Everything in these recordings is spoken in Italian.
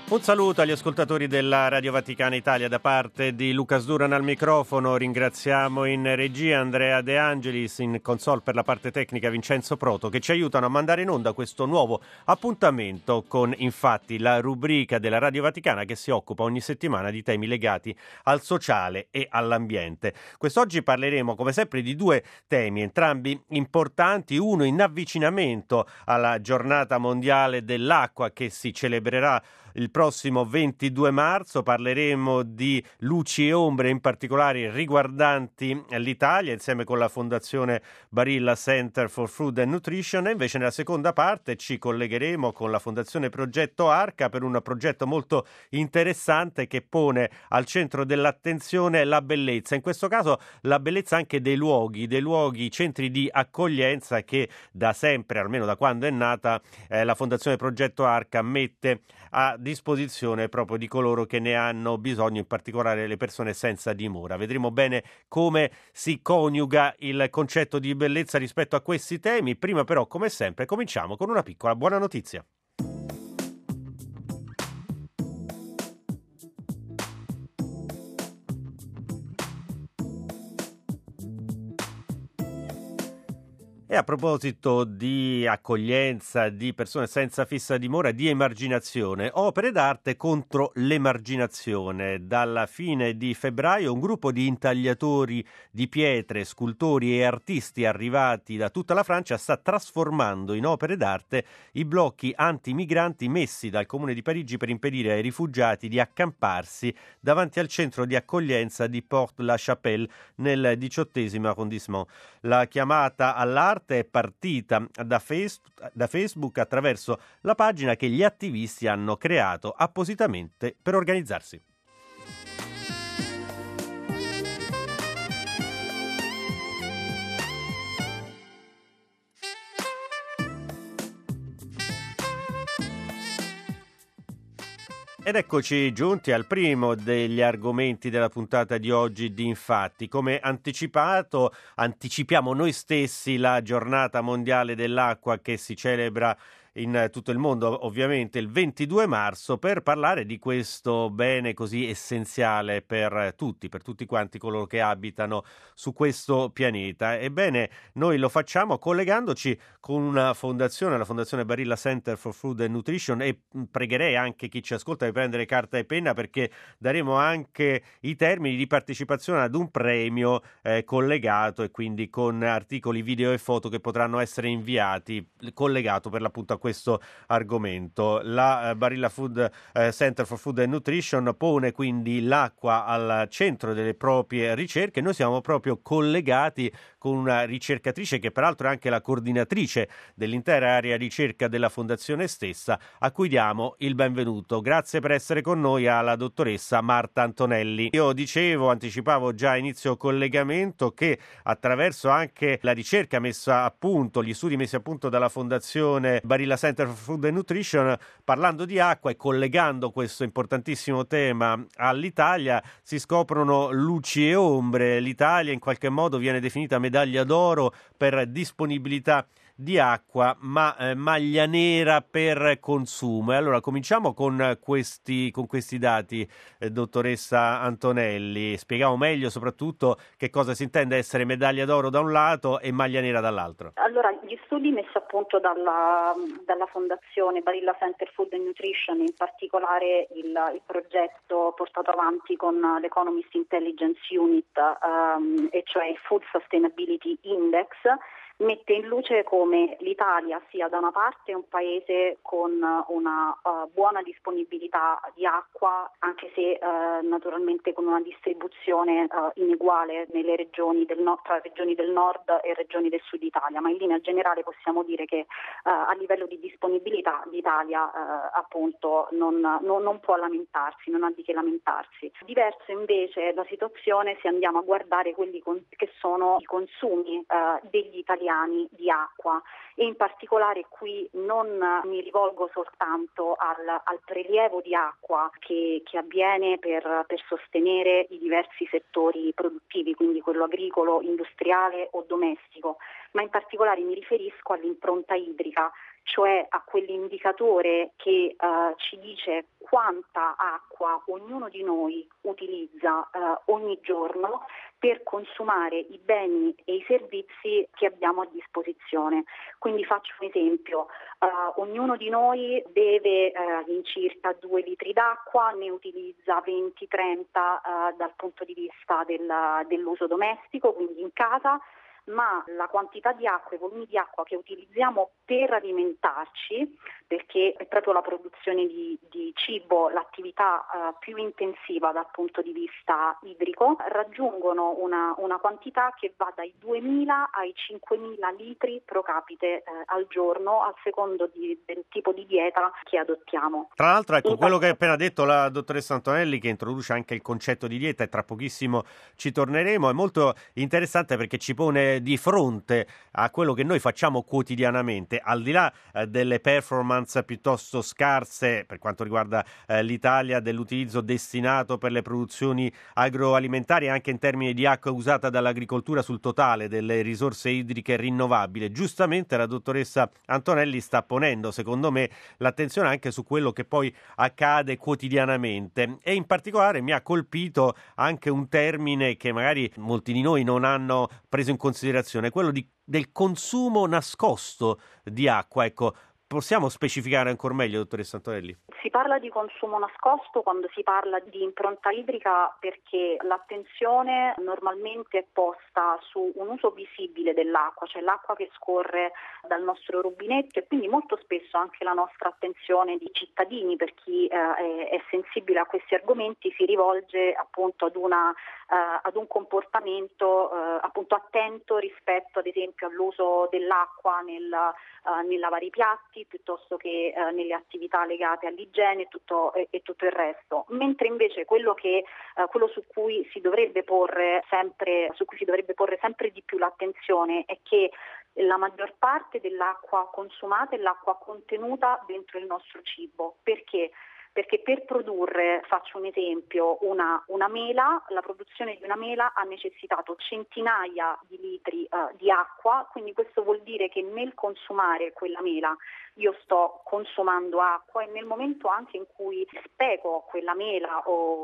Un saluto agli ascoltatori della Radio Vaticana Italia da parte di Lucas Duran al microfono. Ringraziamo in regia Andrea De Angelis, in console per la parte tecnica Vincenzo Proto, che ci aiutano a mandare in onda questo nuovo appuntamento con, infatti, la rubrica della Radio Vaticana che si occupa ogni settimana di temi legati al sociale e all'ambiente. Quest'oggi parleremo, come sempre, di due temi, entrambi importanti, uno in avvicinamento alla giornata mondiale dell'acqua che si celebrerà il prossimo 22 marzo. Parleremo di luci e ombre, in particolare riguardanti l'Italia, insieme con la Fondazione Barilla Center for Food and Nutrition, e invece nella seconda parte ci collegheremo con la Fondazione Progetto Arca per un progetto molto interessante che pone al centro dell'attenzione la bellezza, in questo caso la bellezza anche dei luoghi, centri di accoglienza che da sempre, almeno da quando è nata, la Fondazione Progetto Arca mette a disposizione proprio di coloro che ne hanno bisogno, in particolare le persone senza dimora. Vedremo bene come si coniuga il concetto di bellezza rispetto a questi temi. Prima però, come sempre, cominciamo con una piccola buona notizia. E a proposito di accoglienza, di persone senza fissa dimora, di emarginazione, opere d'arte contro l'emarginazione. Dalla fine di febbraio un gruppo di intagliatori di pietre, scultori e artisti arrivati da tutta la Francia sta trasformando in opere d'arte i blocchi antimigranti messi dal Comune di Parigi per impedire ai rifugiati di accamparsi davanti al centro di accoglienza di Porte-la-Chapelle nel 18° arrondissement. La chiamata all'arte è partita da Facebook attraverso la pagina che gli attivisti hanno creato appositamente per organizzarsi. Ed eccoci giunti al primo degli argomenti della puntata di oggi di Infatti. Come anticipato, anticipiamo noi stessi la giornata mondiale dell'acqua che si celebra in tutto il mondo, ovviamente il 22 marzo, per parlare di questo bene così essenziale per tutti quanti coloro che abitano su questo pianeta. Ebbene, noi lo facciamo collegandoci con una fondazione, la Fondazione Barilla Center for Food and Nutrition, e pregherei anche chi ci ascolta di prendere carta e penna, perché daremo anche i termini di partecipazione ad un premio collegato, e quindi con articoli, video e foto che potranno essere inviati, collegato per l'appunto a questo argomento. La Barilla Food Center for Food and Nutrition pone quindi l'acqua al centro delle proprie ricerche. Noi siamo proprio collegati con una ricercatrice che peraltro è anche la coordinatrice dell'intera area ricerca della fondazione stessa, a cui diamo il benvenuto. Grazie per essere con noi alla dottoressa Marta Antonelli. Io anticipavo già a inizio collegamento che attraverso anche la ricerca messa a punto, gli studi messi a punto dalla fondazione Barilla Center for Food and Nutrition, parlando di acqua e collegando questo importantissimo tema all'Italia, si scoprono luci e ombre. L'Italia in qualche modo viene definita medaglia d'oro per disponibilità di acqua, ma maglia nera per consumo. E allora cominciamo con questi dati, dottoressa Antonelli. Spieghiamo meglio soprattutto che cosa si intende essere medaglia d'oro da un lato e maglia nera dall'altro. Allora, gli studi messi a punto dalla Fondazione Barilla Center Food and Nutrition, in particolare il progetto portato avanti con l'Economist Intelligence Unit, e cioè il Food Sustainability Index, mette in luce come l'Italia sia da una parte un paese con una buona disponibilità di acqua, anche se naturalmente con una distribuzione ineguale nelle regioni tra regioni del nord e regioni del sud Italia, ma in linea generale possiamo dire che a livello di disponibilità l'Italia appunto non può lamentarsi, non ha di che lamentarsi. Diverso invece la situazione se andiamo a guardare quelli che sono i consumi degli italiani di acqua, e in particolare qui non mi rivolgo soltanto al prelievo di acqua che avviene per sostenere i diversi settori produttivi, quindi quello agricolo, industriale o domestico, ma in particolare mi riferisco all'impronta idrica cioè a quell'indicatore che ci dice quanta acqua ognuno di noi utilizza ogni giorno per consumare i beni e i servizi che abbiamo a disposizione. Quindi faccio un esempio, ognuno di noi beve all'incirca 2 litri d'acqua, ne utilizza 20-30 dal punto di vista dell'uso domestico, quindi in casa, ma la quantità di acqua, i volumi di acqua che utilizziamo per alimentarci, perché è proprio la produzione di cibo l'attività più intensiva dal punto di vista idrico, raggiungono una quantità che va dai 2.000 ai 5.000 litri pro capite al giorno, al secondo del tipo di dieta che adottiamo. Tra l'altro, ecco, quello che ha appena detto la dottoressa Antonelli, che introduce anche il concetto di dieta, e tra pochissimo ci torneremo, è molto interessante perché ci pone di fronte a quello che noi facciamo quotidianamente, al di là delle performance piuttosto scarse per quanto riguarda l'Italia, dell'utilizzo destinato per le produzioni agroalimentari anche in termini di acqua usata dall'agricoltura sul totale delle risorse idriche rinnovabili. Giustamente la dottoressa Antonelli sta ponendo, secondo me, l'attenzione anche su quello che poi accade quotidianamente, e in particolare mi ha colpito anche un termine che magari molti di noi non hanno preso in considerazione, quello del consumo nascosto di acqua. Ecco, possiamo specificare ancora meglio, dottoressa Antonelli? Si parla di consumo nascosto quando si parla di impronta idrica, perché l'attenzione normalmente è posta su un uso visibile dell'acqua, cioè l'acqua che scorre dal nostro rubinetto, e quindi molto spesso anche la nostra attenzione di cittadini, per chi è sensibile a questi argomenti, si rivolge appunto ad un comportamento appunto attento rispetto ad esempio all'uso dell'acqua nel lavare i piatti, piuttosto che nelle attività legate all'igiene e tutto il resto. Mentre invece quello su cui si dovrebbe porre sempre di più l'attenzione è che la maggior parte dell'acqua consumata è l'acqua contenuta dentro il nostro cibo. Perché? Perché per produrre, faccio un esempio, una mela, la produzione di una mela ha necessitato centinaia di litri di acqua, quindi questo vuol dire che nel consumare quella mela io sto consumando acqua, e nel momento anche in cui speco quella mela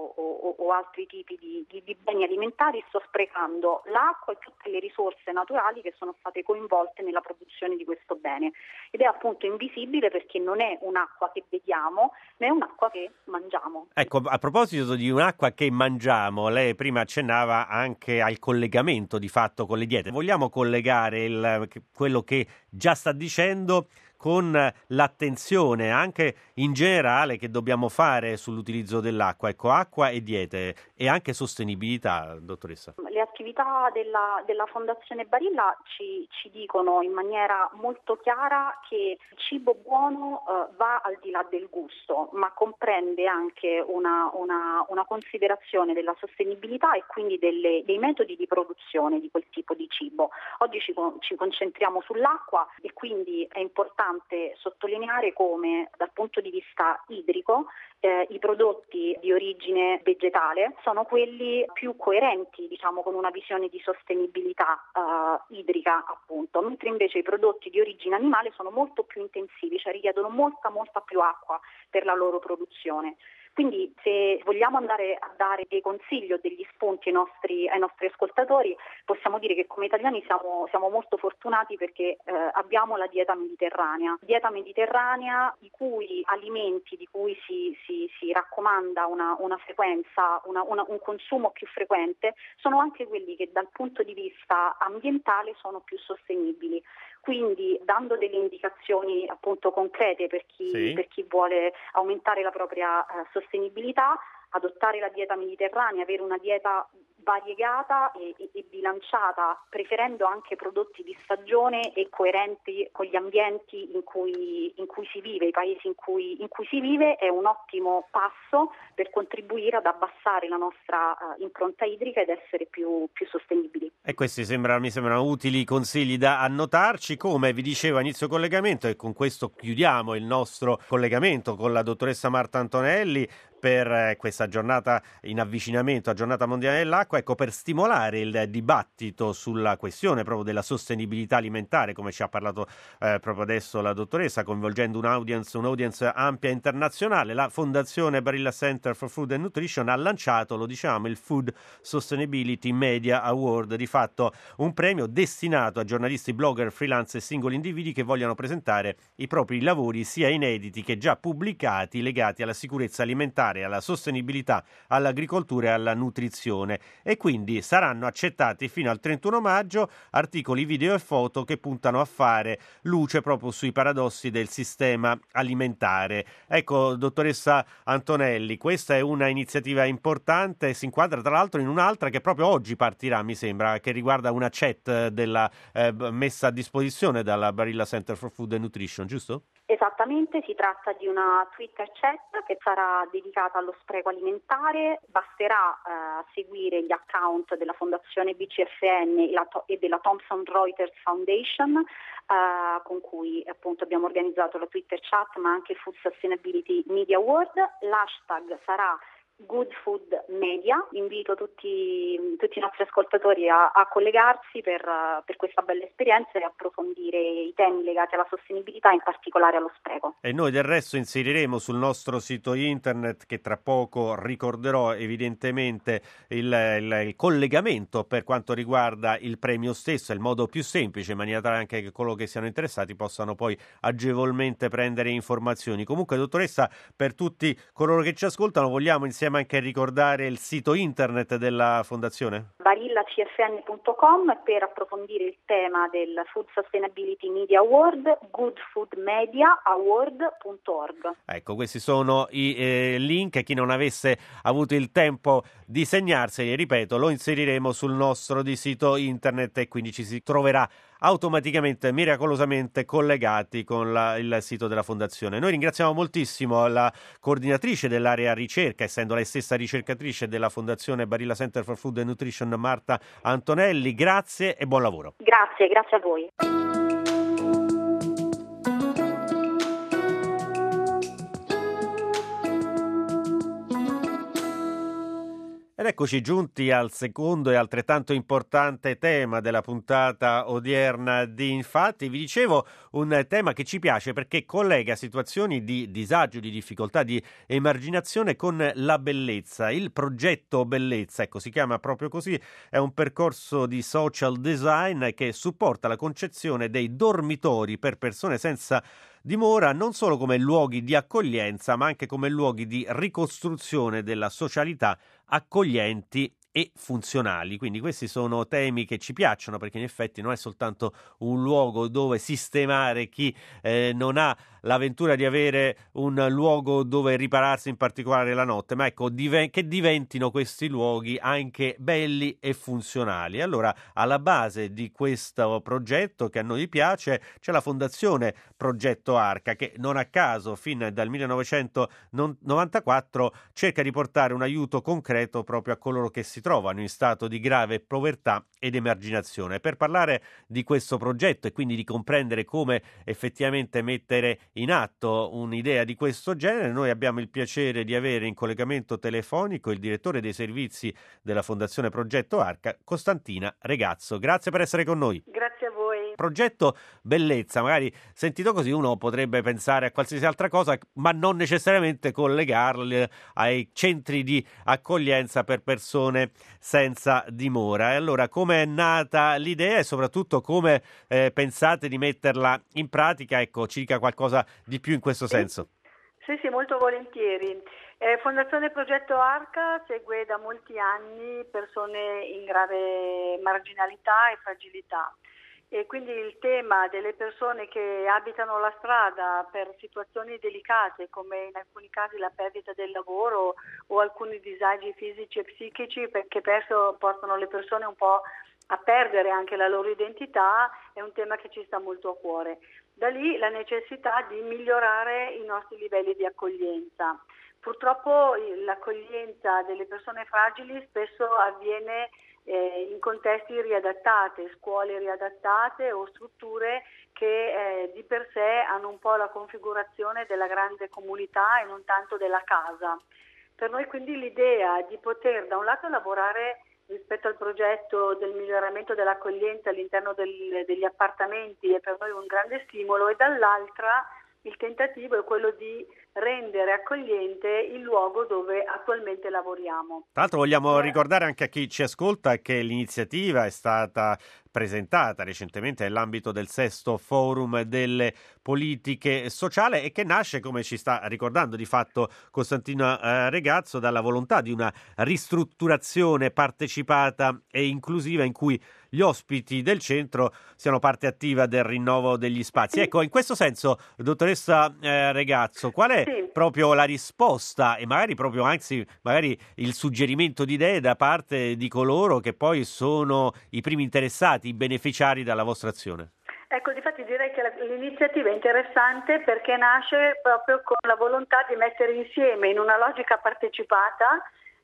o altri tipi di beni alimentari sto sprecando l'acqua e tutte le risorse naturali che sono state coinvolte nella produzione di questo bene, ed è appunto invisibile perché non è un'acqua che vediamo, ma è un'acqua che mangiamo. Ecco, a proposito di un'acqua che mangiamo, lei prima accennava anche al collegamento di fatto con le diete. Vogliamo collegare quello che già sta dicendo con l'attenzione anche in generale che dobbiamo fare sull'utilizzo dell'acqua? Ecco, acqua e diete e anche sostenibilità, dottoressa. Le attività della Fondazione Barilla ci dicono in maniera molto chiara che il cibo buono va al di là del gusto, ma comprende anche una considerazione della sostenibilità e quindi dei metodi di produzione di quel tipo di cibo. Oggi ci concentriamo sull'acqua, e quindi è importante sottolineare come dal punto di vista idrico i prodotti di origine vegetale sono quelli più coerenti, diciamo, con una visione di sostenibilità idrica, appunto, mentre invece i prodotti di origine animale sono molto più intensivi, cioè richiedono molta più acqua per la loro produzione. Quindi se vogliamo andare a dare dei consigli o degli spunti ai nostri ascoltatori, possiamo dire che come italiani siamo molto fortunati perché abbiamo la dieta mediterranea, i cui alimenti di cui si raccomanda una frequenza, un consumo più frequente, sono anche quelli che dal punto di vista ambientale sono più sostenibili. Quindi dando delle indicazioni appunto concrete per chi vuole aumentare la propria sostenibilità, adottare la dieta mediterranea, avere una dieta variegata e bilanciata, preferendo anche prodotti di stagione e coerenti con gli ambienti in cui si vive, i paesi in cui si vive, è un ottimo passo per contribuire ad abbassare la nostra impronta idrica ed essere più sostenibili. E questi mi sembrano utili consigli da annotarci, come vi dicevo a inizio collegamento, e con questo chiudiamo il nostro collegamento con la dottoressa Marta Antonelli per questa giornata in avvicinamento a Giornata Mondiale dell'Acqua. Marco, ecco, per stimolare il dibattito sulla questione proprio della sostenibilità alimentare, come ci ha parlato proprio adesso la dottoressa, coinvolgendo un'audience ampia internazionale, la Fondazione Barilla Center for Food and Nutrition ha lanciato, lo diciamo, il Food Sustainability Media Award, di fatto un premio destinato a giornalisti, blogger, freelance e singoli individui che vogliano presentare i propri lavori sia inediti che già pubblicati legati alla sicurezza alimentare, alla sostenibilità, all'agricoltura e alla nutrizione, e quindi saranno accettati fino al 31 maggio articoli, video e foto che puntano a fare luce proprio sui paradossi del sistema alimentare. Ecco, dottoressa Antonelli, questa è una iniziativa importante e si inquadra tra l'altro in un'altra che proprio oggi partirà, mi sembra, che riguarda una chat messa a disposizione dalla Barilla Center for Food and Nutrition, giusto? Esattamente, si tratta di una Twitter chat che sarà dedicata allo spreco alimentare. Basterà seguire gli account della Fondazione BCFN e della Thomson Reuters Foundation, con cui appunto abbiamo organizzato la Twitter chat, ma anche il Food Sustainability Media Award. L'hashtag sarà Good Food Media. Invito tutti i nostri ascoltatori a collegarsi per questa bella esperienza e approfondire i temi legati alla sostenibilità, in particolare allo spreco. E noi del resto inseriremo sul nostro sito internet, che tra poco ricorderò, evidentemente il collegamento per quanto riguarda il premio stesso, è il modo più semplice, in maniera tale anche che coloro che siano interessati possano poi agevolmente prendere informazioni. Comunque, dottoressa, per tutti coloro che ci ascoltano, vogliamo insieme anche ricordare il sito internet della Fondazione? barillacfn.com per approfondire il tema del Food Sustainability Media Award, goodfoodmediaaward.org. Ecco, questi sono i link. Chi non avesse avuto il tempo di segnarseli, ripeto, lo inseriremo sul nostro di sito internet e quindi ci si troverà automaticamente, miracolosamente collegati con il sito della Fondazione. Noi ringraziamo moltissimo la coordinatrice dell'area ricerca, essendo lei stessa ricercatrice della Fondazione Barilla Center for Food and Nutrition, Marta Antonelli. Grazie e buon lavoro. Grazie a voi. Ed eccoci giunti al secondo e altrettanto importante tema della puntata odierna di Infatti. Vi dicevo, un tema che ci piace perché collega situazioni di disagio, di difficoltà, di emarginazione con la bellezza. Il progetto Bellezza, ecco, si chiama proprio così, è un percorso di social design che supporta la concezione dei dormitori per persone senza dimora non solo come luoghi di accoglienza, ma anche come luoghi di ricostruzione della socialità accoglienti e funzionali. Quindi questi sono temi che ci piacciono, perché in effetti non è soltanto un luogo dove sistemare chi non ha l'avventura di avere un luogo dove ripararsi, in particolare la notte, ma ecco, che diventino questi luoghi anche belli e funzionali. Allora, alla base di questo progetto che a noi piace c'è la Fondazione Progetto Arca, che non a caso fin dal 1994 cerca di portare un aiuto concreto proprio a coloro che si trovano in stato di grave povertà ed emarginazione. Per parlare di questo progetto e quindi di comprendere come effettivamente mettere in atto un'idea di questo genere, noi abbiamo il piacere di avere in collegamento telefonico il direttore dei servizi della Fondazione Progetto Arca, Costantina Regazzo. Grazie per essere con noi. Grazie a voi. Progetto Bellezza, magari sentito così uno potrebbe pensare a qualsiasi altra cosa, ma non necessariamente collegarli ai centri di accoglienza per persone senza dimora. E allora, come è nata l'idea e soprattutto come pensate di metterla in pratica? Ecco, ci dica qualcosa di più in questo senso. Sì, molto volentieri. Fondazione Progetto Arca segue da molti anni persone in grave marginalità e fragilità. E quindi il tema delle persone che abitano la strada per situazioni delicate, come in alcuni casi la perdita del lavoro o alcuni disagi fisici e psichici, che portano le persone un po' a perdere anche la loro identità, è un tema che ci sta molto a cuore. Da lì la necessità di migliorare i nostri livelli di accoglienza. Purtroppo l'accoglienza delle persone fragili spesso avviene in contesti riadattati, scuole riadattate o strutture che di per sé hanno un po' la configurazione della grande comunità e non tanto della casa. Per noi quindi l'idea di poter da un lato lavorare rispetto al progetto del miglioramento dell'accoglienza all'interno degli appartamenti è per noi un grande stimolo, e dall'altra il tentativo è quello di rendere accogliente il luogo dove attualmente lavoriamo. Tra l'altro vogliamo ricordare anche a chi ci ascolta che l'iniziativa è stata presentata recentemente nell'ambito del sesto forum delle politiche sociali e che nasce, come ci sta ricordando di fatto Costantino Regazzo, dalla volontà di una ristrutturazione partecipata e inclusiva in cui gli ospiti del centro siano parte attiva del rinnovo degli spazi. Ecco, in questo senso, dottoressa Regazzo, qual è proprio la risposta e magari proprio anzi magari il suggerimento di idee da parte di coloro che poi sono i primi interessati, i beneficiari dalla vostra azione? Ecco, difatti direi che l'iniziativa è interessante perché nasce proprio con la volontà di mettere insieme in una logica partecipata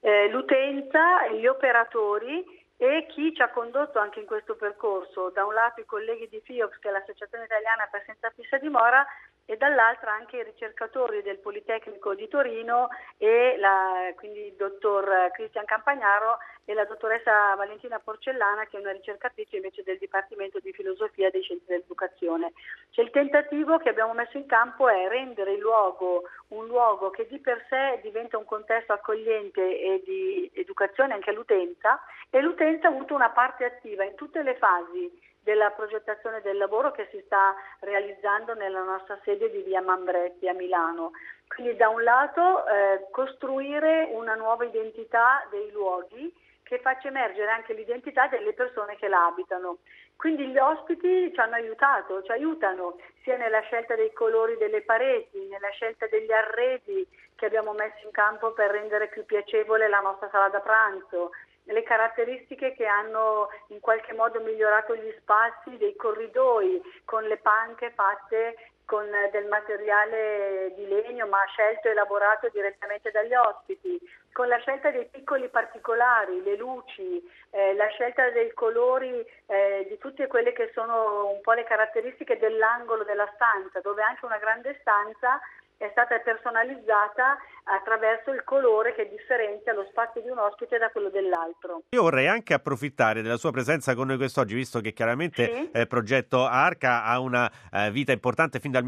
l'utenza, gli operatori e chi ci ha condotto anche in questo percorso, da un lato i colleghi di FIOPS, che è l'Associazione Italiana per Senza Fissa Dimora, e dall'altra anche i ricercatori del Politecnico di Torino e quindi il dottor Cristian Campagnaro e la dottoressa Valentina Porcellana, che è una ricercatrice invece del Dipartimento di Filosofia dei Scienze dell'Educazione. Cioè, il tentativo che abbiamo messo in campo è rendere il luogo un luogo che di per sé diventa un contesto accogliente e di educazione anche all'utenza, e l'utenza ha avuto una parte attiva in tutte le fasi della progettazione del lavoro che si sta realizzando nella nostra sede di via Mambretti a Milano. Quindi da un lato costruire una nuova identità dei luoghi che faccia emergere anche l'identità delle persone che la abitano. Quindi gli ospiti ci hanno aiutato, ci aiutano sia nella scelta dei colori delle pareti, nella scelta degli arredi che abbiamo messo in campo per rendere più piacevole la nostra sala da pranzo, le caratteristiche che hanno in qualche modo migliorato gli spazi dei corridoi con le panche fatte con del materiale di legno ma scelto e elaborato direttamente dagli ospiti, con la scelta dei piccoli particolari, le luci, la scelta dei colori di tutte quelle che sono un po' le caratteristiche dell'angolo della stanza, dove anche una grande stanza è stata personalizzata attraverso il colore che differenzia lo spazio di un ospite da quello dell'altro. Io vorrei anche approfittare della sua presenza con noi quest'oggi, visto che chiaramente il progetto Arca ha una vita importante fin dal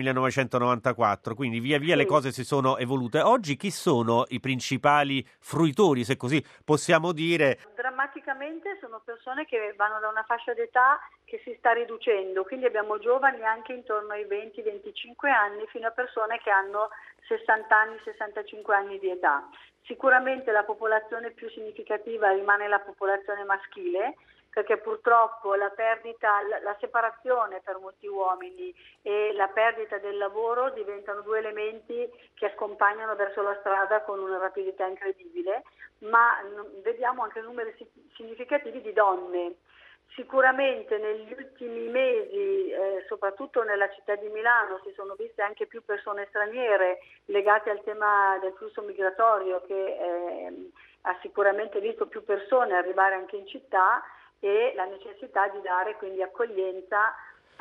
1994, quindi via via le cose si sono evolute. Oggi chi sono i principali fruitori, se così possiamo dire? Drammaticamente sono persone che vanno da una fascia d'età che si sta riducendo, quindi abbiamo giovani anche intorno ai 20-25 anni fino a persone che hanno 60 anni, 65 anni di età. Sicuramente la popolazione più significativa rimane la popolazione maschile, perché purtroppo la perdita, la separazione per molti uomini e la perdita del lavoro diventano due elementi che accompagnano verso la strada con una rapidità incredibile, ma vediamo anche numeri significativi di donne. Sicuramente negli ultimi mesi, soprattutto nella città di Milano, si sono viste anche più persone straniere legate al tema del flusso migratorio che ha sicuramente visto più persone arrivare anche in città e la necessità di dare quindi accoglienza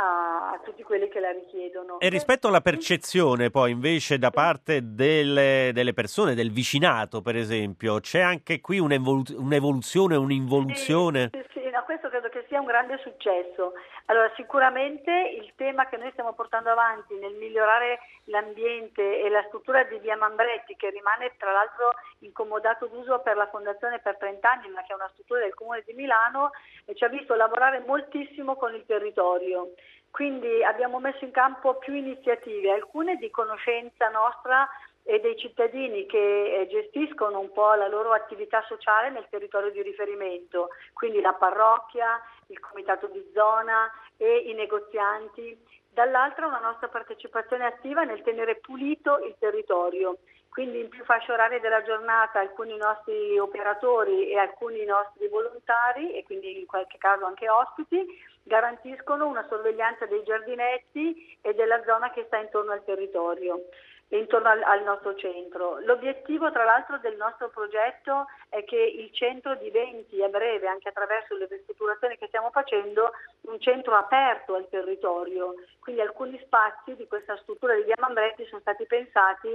a tutti quelli che la richiedono. E rispetto alla percezione poi invece da parte delle persone, del vicinato per esempio, c'è anche qui un'evoluzione, un'involuzione? Sì, no, questo credo che sia un grande successo. Allora sicuramente il tema che noi stiamo portando avanti nel migliorare l'ambiente e la struttura di via Mambretti, che rimane tra l'altro incomodato d'uso per la Fondazione per 30 anni, ma che è una struttura del Comune di Milano, ci ha visto lavorare moltissimo con il territorio. Quindi abbiamo messo in campo più iniziative, alcune di conoscenza nostra e dei cittadini che gestiscono un po' la loro attività sociale nel territorio di riferimento, quindi la parrocchia, il comitato di zona e i negozianti. Dall'altra una nostra partecipazione attiva nel tenere pulito il territorio, quindi in più fasce orarie della giornata alcuni nostri operatori e alcuni nostri volontari, e quindi in qualche caso anche ospiti, garantiscono una sorveglianza dei giardinetti e della zona che sta intorno al territorio e intorno al nostro centro. L'obiettivo tra l'altro del nostro progetto è che il centro diventi a breve, anche attraverso le ristrutturazioni che stiamo facendo, un centro aperto al territorio. Quindi alcuni spazi di questa struttura di via Mambretti sono stati pensati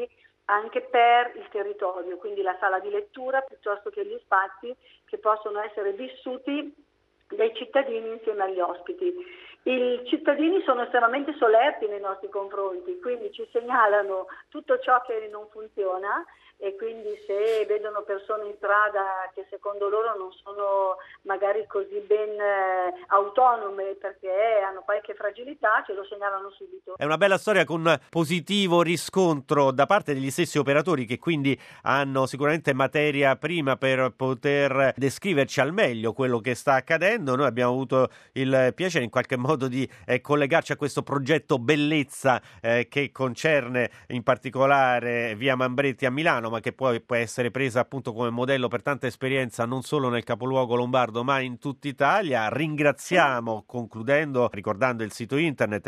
anche per il territorio, quindi la sala di lettura piuttosto che gli spazi che possono essere vissuti dai cittadini insieme agli ospiti. I cittadini sono estremamente solerti nei nostri confronti, quindi ci segnalano tutto ciò che non funziona e quindi se vedono persone in strada che secondo loro non sono magari così ben autonome perché hanno qualche fragilità, ce lo segnalano subito. È una bella storia con positivo riscontro da parte degli stessi operatori, che quindi hanno sicuramente materia prima per poter descriverci al meglio quello che sta accadendo. Noi abbiamo avuto il piacere in qualche modo di collegarci a questo progetto Bellezza che concerne in particolare Via Mambretti a Milano, ma che poi può essere presa appunto come modello per tanta esperienza non solo nel capoluogo lombardo ma in tutta Italia. Ringraziamo, concludendo, ricordando il sito internet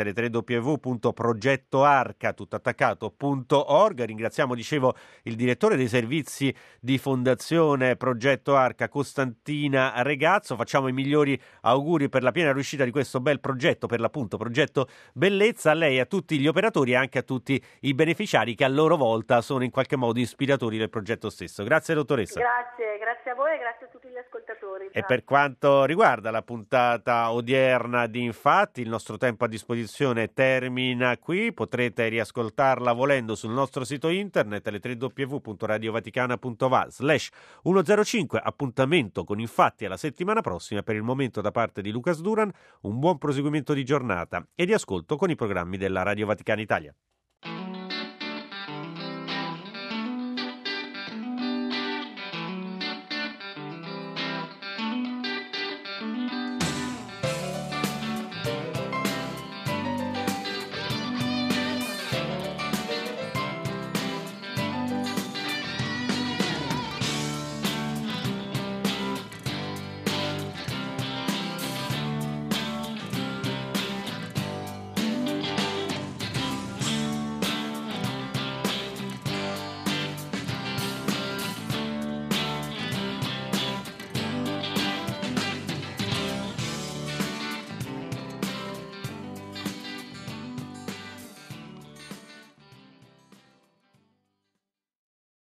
www.progettoarca.org. Ringraziamo, dicevo, il direttore dei servizi di Fondazione Progetto Arca, Costantina Regazzo. Facciamo i migliori auguri per la piena riuscita di questo bel progetto, per l'appunto progetto Bellezza, a lei, a tutti gli operatori e anche a tutti i beneficiari che a loro volta sono in qualche modo ispiratori del progetto stesso. Grazie dottoressa. Grazie a voi e grazie a tutti gli ascoltatori. E per quanto riguarda la puntata odierna di Infatti, il nostro tempo a disposizione termina qui. Potrete riascoltarla volendo sul nostro sito internet www.radiovaticana.va/105. Appuntamento con Infatti alla settimana prossima. Per il momento, da parte di Lucas Duran, un buon proseguimento di giornata e di ascolto con i programmi della Radio Vaticana Italia.